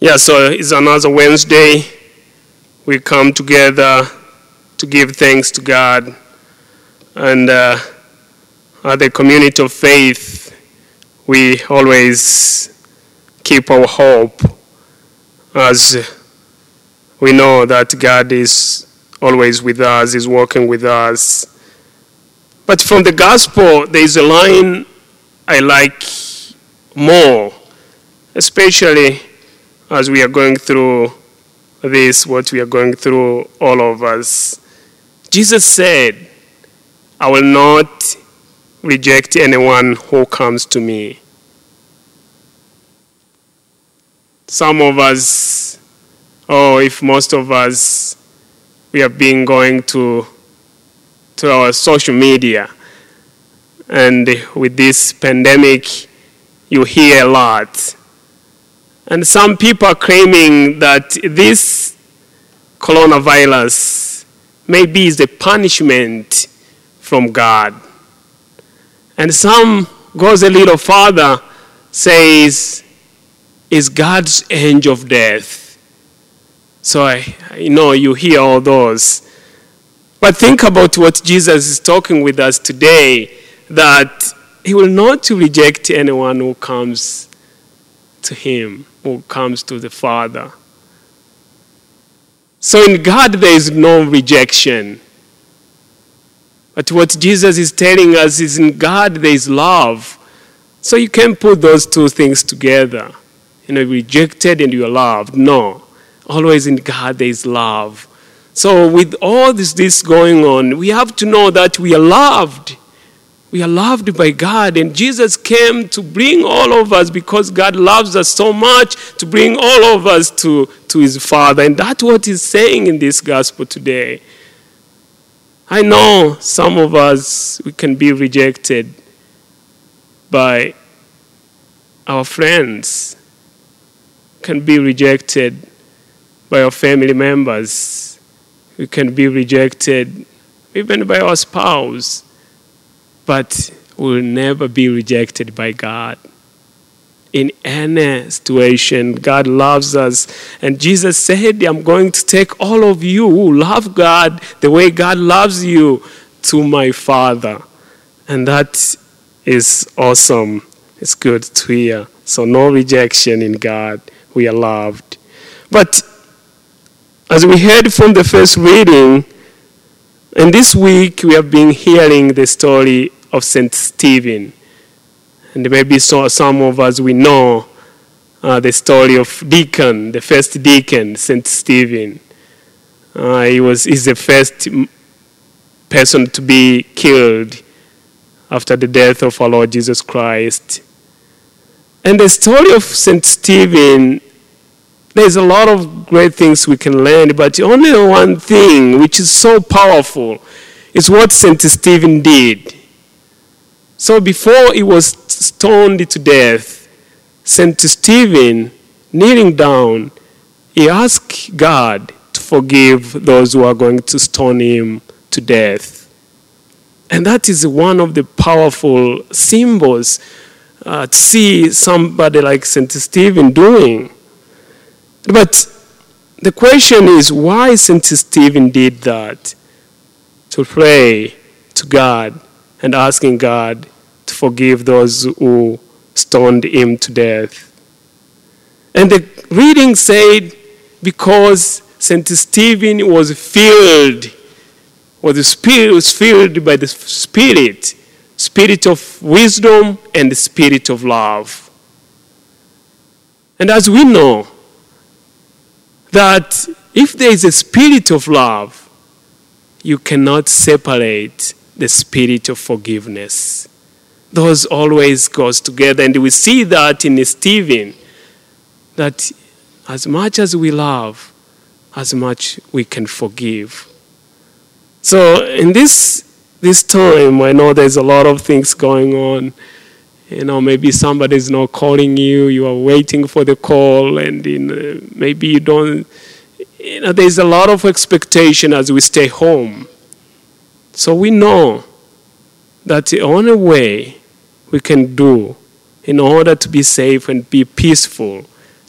Yeah, so it's another Wednesday. We come together to give thanks to God. And at the community of faith, we always keep our hope as we know that God is always with us, is working with us. But from the gospel, there is a line I like more, especially as we are going through this, what we are going through, all of us. Jesus said, I will not reject anyone who comes to me. Some of us, if most of us, we have been going to our social media. And with this pandemic, you hear a lot. And some people are claiming that this coronavirus maybe is a punishment from God. And some goes a little further, says, is God's angel of death. So you hear all those. But think about what Jesus is talking with us today, that he will not reject anyone who comes to him, who comes to the Father. So in God there is no rejection. But what Jesus is telling us is in God there is love. So you can't put those two things together. Rejected and you are loved. No. Always in God there is love. So with all this going on, we have to know that we are loved. We are loved by God, and Jesus came to bring all of us, because God loves us so much, to bring all of us to his Father. And that's what he's saying in this gospel today. I know some of us, we can be rejected by our friends, can be rejected by our family members. We can be rejected even by our spouse. But we will never be rejected by God. In any situation, God loves us. And Jesus said, I'm going to take all of you who love God the way God loves you to my Father. And that is awesome. It's good to hear. So no rejection in God. We are loved. But as we heard from the first reading, and this week we have been hearing the story of St. Stephen. And maybe some of us, we know the story of Deacon, the first deacon, St. Stephen. He's the first person to be killed after the death of our Lord Jesus Christ. And the story of St. Stephen, there's a lot of great things we can learn, but only one thing which is so powerful is what St. Stephen did. So before he was stoned to death, St. Stephen, kneeling down, he asked God to forgive those who are going to stone him to death. And that is one of the powerful symbols to see somebody like St. Stephen doing. But the question is, why St. Stephen did that? To pray to God and asking God to forgive those who stoned him to death. And the reading said, because St. Stephen was filled by the Spirit of wisdom and the Spirit of love. And as we know, that if there is a spirit of love, you cannot separate the spirit of forgiveness. Those always goes together. And we see that in Stephen, that as much as we love, as much we can forgive. So in this time, I know there's a lot of things going on. Maybe somebody's not calling you. You are waiting for the call, and maybe you don't. There's a lot of expectation as we stay home. So we know that the only way we can do in order to be safe and be peaceful,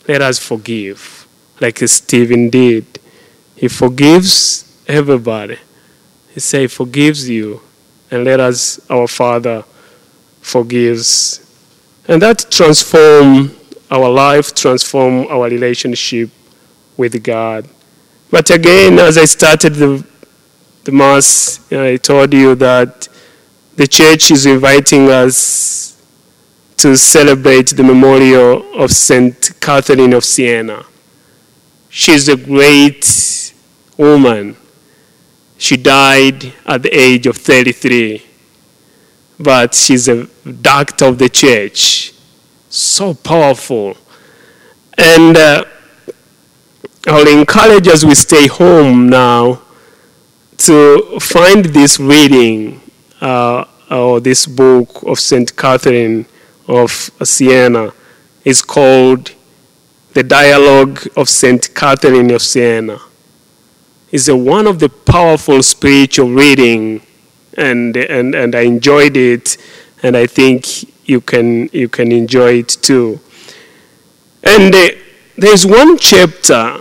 let us forgive, like Stephen did. He forgives everybody. He said he forgives you, and let us, our Father, forgives. And that transforms our life, transforms our relationship with God. But again, as I started the Mass, I told you that the church is inviting us to celebrate the memorial of St. Catherine of Siena. She's a great woman. She died at the age of 33. But she's a doctor of the church. So powerful. And I'll encourage as we stay home now to find this reading or this book of St. Catherine of Siena. It's called The Dialogue of St. Catherine of Siena. It's one of the powerful spiritual reading, and I enjoyed it, and I think you can enjoy it too. And there's one chapter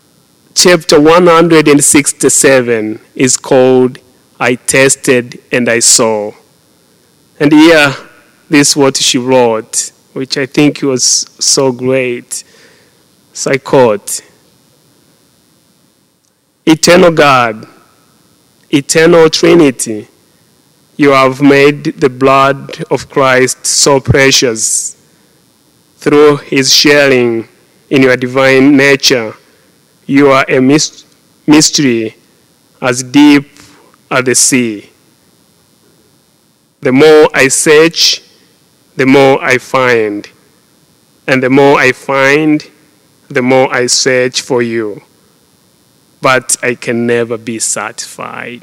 167 is called I Tasted and I Saw. And here, this is what she wrote, which I think was so great. So I quote, Eternal God, eternal Trinity, you have made the blood of Christ so precious. Through his sharing in your divine nature, you are a mystery as deep as the sea. The more I search, the more I find. And the more I find, the more I search for you. But I can never be satisfied.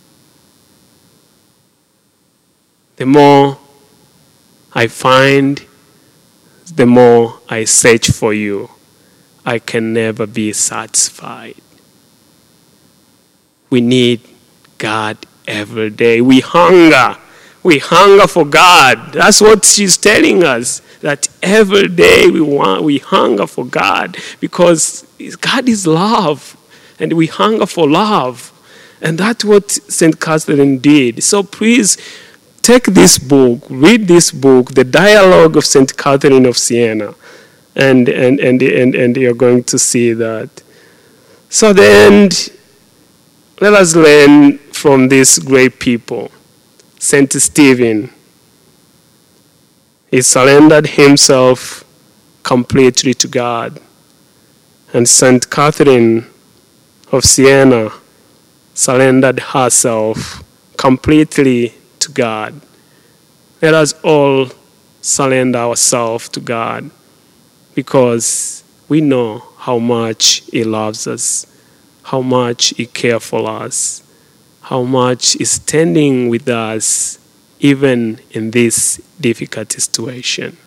The more I find, the more I search for you. I can never be satisfied. We need God every day. We hunger for God. That's what she's telling us, that every day we hunger for God, because God is love, and we hunger for love. And that's what St. Catherine did. So please take this book, read this book, The Dialogue of St. Catherine of Siena, and you're going to see that. So then, let us learn from these great people. St. Stephen, he surrendered himself completely to God. And St. Catherine of Siena surrendered herself completely to God. Let us all surrender ourselves to God, because we know how much he loves us, how much he cares for us, how much he's standing with us even in this difficult situation.